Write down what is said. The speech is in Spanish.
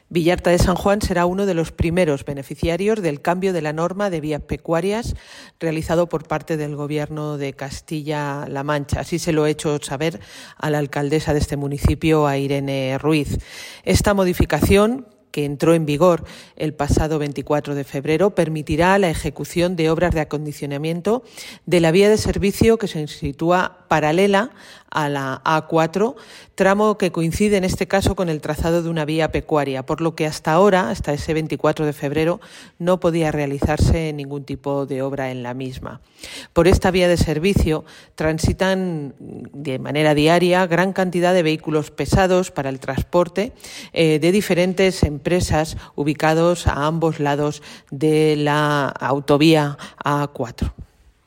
Villarta de San Juan será uno de los primeros beneficiarios del cambio de la norma de vías pecuarias realizado por parte del Gobierno de Castilla-La Mancha. Así se lo he hecho saber a la alcaldesa de este municipio, a Irene Ruiz. Esta modificación, que entró en vigor el pasado 24 de febrero, permitirá la ejecución de obras de acondicionamiento de la vía de servicio que se sitúa paralela a la A4, tramo que coincide en este caso con el trazado de una vía pecuaria, por lo que hasta ahora, hasta ese 24 de febrero, no podía realizarse ningún tipo de obra en la misma. Por esta vía de servicio transitan de manera diaria gran cantidad de vehículos pesados para el transporte de diferentes empresas ubicados a ambos lados de la autovía A4.